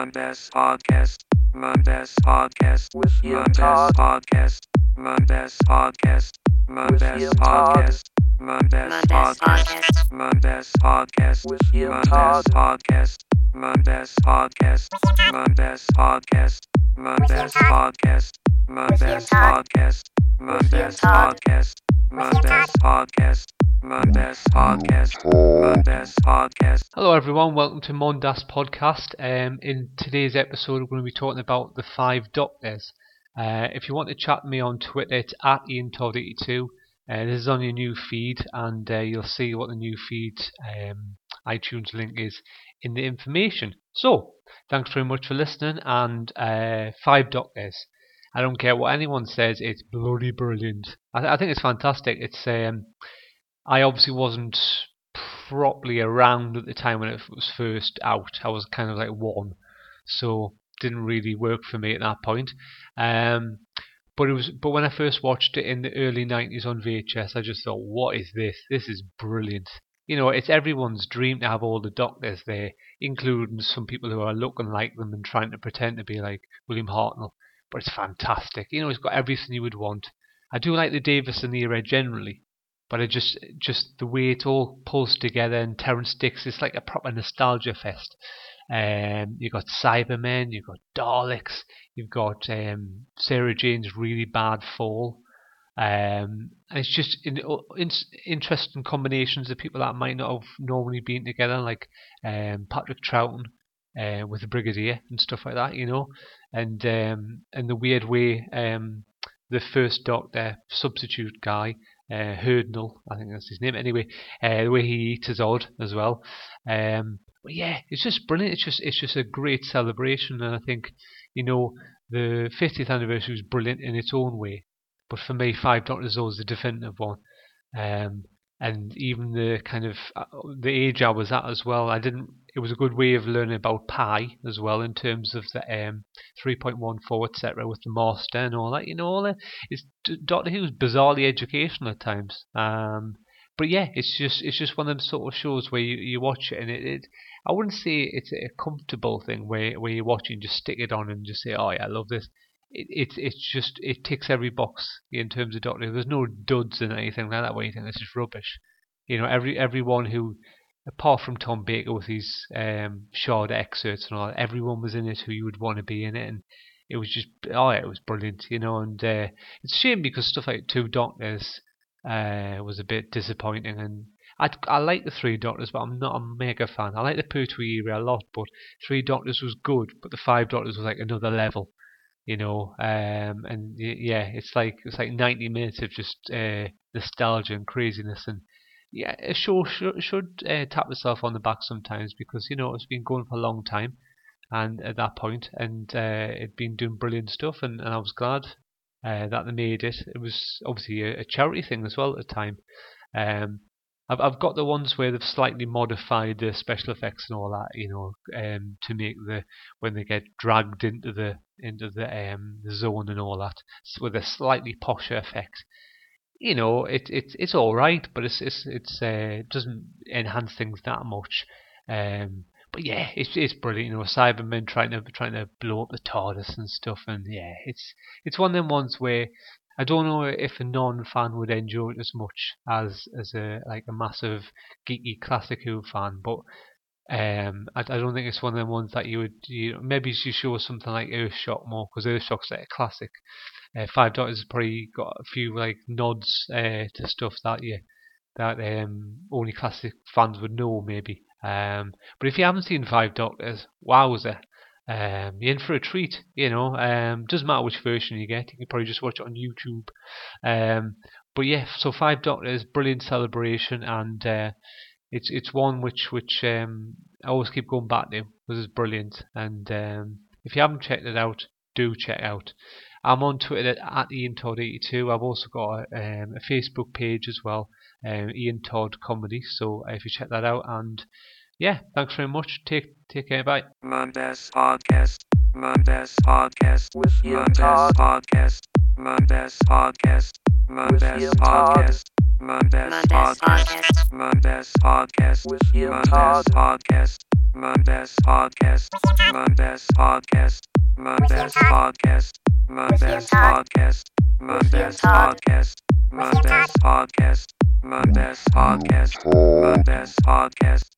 Mondes Podcast. Mondes Podcast. With Ian Mondes Todd. Podcast. Mondes Podcast. Mondes Ian Todd. Podcast. Mondes Podcast. Mondes Podcast. With Ian Mondes Todd. Podcast. Mondes Podcast. Mondes Podcast. Mondes Podcast. Mondes Podcast. Mondes Podcast. Mondes Podcast. Mondes Podcast. Mondes Podcast. Hello everyone, welcome to Mondas Podcast. In today's episode we're going to be talking about the 5 Doctors. If you want to chat to me on Twitter, it's at IanTodd82. This is on your new feed and you'll see what the new feed iTunes link is in the information. So, thanks very much for listening and 5 Doctors. I don't care what anyone says, it's bloody brilliant. I think it's fantastic. It's I obviously wasn't properly around at the time when it was first out. I was kind of like one, so didn't really work for me at that point. But when I first watched it in the early 90s on VHS, I just thought, what is this? This is brilliant. You know, it's everyone's dream to have all the Doctors there, including some people who are looking like them and trying to pretend to be like William Hartnell. But it's fantastic. You know, it's got everything you would want. I do like the Davison era generally, but I just the way it all pulls together, and Terrance Dicks, it's like a proper nostalgia fest. You've got Cybermen, you've got Daleks, you've got Sarah Jane's really bad fall. And it's just interesting combinations of people that might not have normally been together, like Patrick Troughton with the Brigadier and stuff like that, you know. And the weird way the first Doctor substitute guy, Hurdnell, I think that's his name. Anyway, the way he eats is odd as well. But yeah, it's just brilliant. It's just a great celebration, and I think, you know, the 50th anniversary was brilliant in its own way. But for me, 5 Doctors is always the definitive one. And even the kind of the age I was at as well, it was a good way of learning about pi as well, in terms of the 3.14 etc. with the master and all that, you know. It's Doctor Who's bizarrely educational at times. But yeah, it's just one of them sort of shows where you watch it, and it I wouldn't say it's a comfortable thing where you watch it and just stick it on and just say, oh yeah, I love this. It ticks every box in terms of Doctor Who. There's no duds and anything like that where you think this is rubbish. You know, everyone who, apart from Tom Baker with his short excerpts and all that, everyone was in it who you would want to be in it, and it was just, oh yeah, it was brilliant, you know. And it's a shame because stuff like 2 Doctors was a bit disappointing, and I like the 3 Doctors, but I'm not a mega fan. I like the Pertwee era a lot, but 3 Doctors was good, but the 5 Doctors was like another level. You know, and yeah, it's like 90 minutes of just nostalgia and craziness, and yeah, a show should tap itself on the back sometimes, because, you know, it's been going for a long time, and at that point, and it'd been doing brilliant stuff, and I was glad that they made it. It was obviously a charity thing as well at the time. I've got the ones where they've slightly modified the special effects and all that, you know, to make when they get dragged into the zone and all that, with a slightly posher effect. You know, it's all right, but it doesn't enhance things that much. But yeah, it's brilliant. You know, Cybermen trying to blow up the TARDIS and stuff, and yeah, it's one of them ones where I don't know if a non-fan would enjoy it as much as a massive geeky classic Who fan, but I don't think it's one of them ones that maybe you show something like Earthshock more, because Earthshock's like a classic. 5 Doctors has probably got a few like nods to stuff that only classic fans would know maybe. But if you haven't seen 5 Doctors, wowzer. You're in for a treat, you know. Doesn't matter which version you get, you can probably just watch it on YouTube. But yeah, so 5 Doctors, brilliant celebration, and it's one which I always keep going back to because it's brilliant. And if you haven't checked it out, do check it out. I'm on Twitter at IanTodd82. I've also got a Facebook page as well, Ian Todd Comedy. So if you check that out, and yeah, thanks very much. Take care. Bye. Mondes Podcast. Mondes Podcast. With Ian Mondes Todd. Podcast. Mondes Podcast. Mondes Ian Todd. Podcast. Mondes Podcast. Mondes Podcast. With Ian Mondes Todd. Podcast. Mondes Podcast. Mondes Podcast. Mondes Podcast. Mondes Podcast. Mondes Podcast. Mondes Podcast. Mondes Podcast. Mondes Podcast.